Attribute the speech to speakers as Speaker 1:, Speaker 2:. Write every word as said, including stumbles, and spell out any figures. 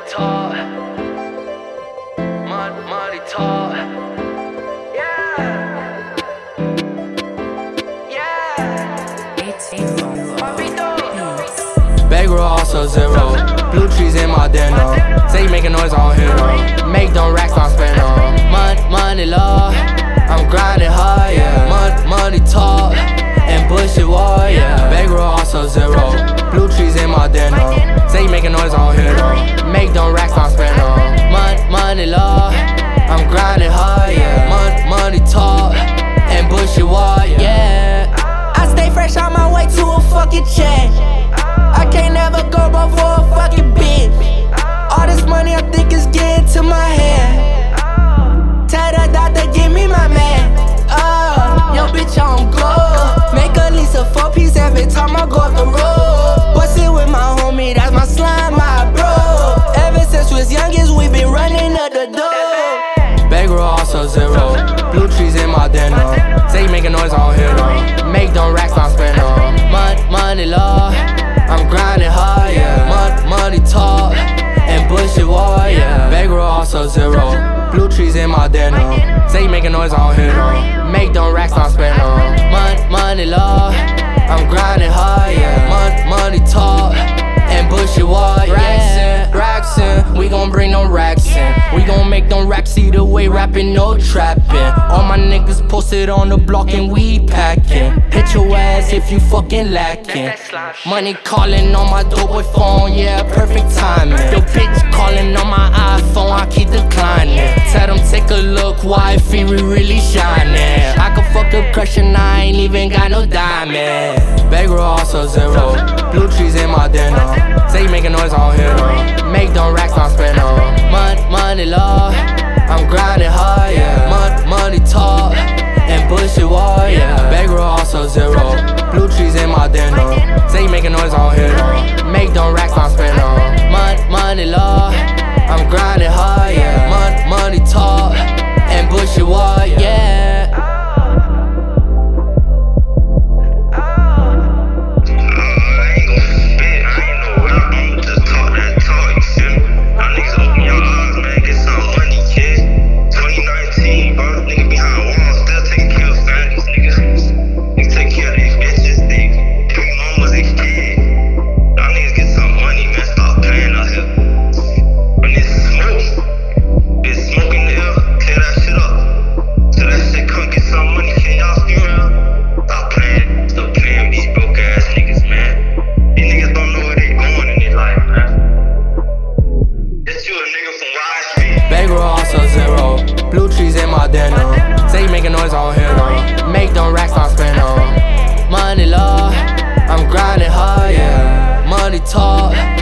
Speaker 1: talk. Money, money talk. Yeah. Yeah. Bagel also zero. Blue trees in my deno. Say you making noise on here though. Make them racks on spend on. Money, money law. I'm grinding hard, yeah. Money, money talk. And bullshit war, yeah. Bagel also zero. Blue trees in my deno. Say you making noise on here though. Make them racks on spend on. Money, money law. I'm grinding hard, yeah. Money, money talk. And bullshit war, yeah.
Speaker 2: I stay fresh on my way to a fucking check. I can't never go before a fucking bitch. All this money I think is getting to my head. Tell the doctor, give me my man. Oh, yo bitch on go. Make at least a four piece every time I go up the road. Bust it with my homie, that's my slime, my bro. Ever since we was youngest, we been running up the door.
Speaker 1: Bagel also zero. Blue trees in my deno. Say you making noise on here though. Make them racks on spend on. Money, money law. I'm grinding hard, yeah. Money, money talk. And bullshit war, yeah. Bagel also zero. Blue trees in my deno. Say you making noise on here though. Make them racks on spend on. Money, money law. I'm grinding hard, yeah. Money, money talk. And bullshit war, yeah. Racks in, we gon' bring them racks in. We gon' make them racks either way, rapping, no trapping. All my niggas posted on the block and we packing. Hit your ass if you fucking lacking. Money calling on my dope boy phone, yeah, perfect timing. Yo bitch calling on my iPhone, I keep declining. Tell them take a look, wifey, we really shining. I can fuck up crush and I ain't even got no diamond. Bagel also zero. Blue trees in my deno. Say you making noise on here though. Make them racks on spend on. Money, money law. I'm grinding hard, yeah. Money, money talk. And bullshit war, yeah. Bagel also zero. Blue trees in my deno. Say you making noise on here though. Make them racks on spend on. Money, money law. I'm grinding hard, yeah. Money, money talk. And bullshit war, yeah. Bagel also zero. Blue trees in my deno. Say you making noise on here though. Make them racks on spend on. Money law. I'm grinding hard, yeah. Money talk.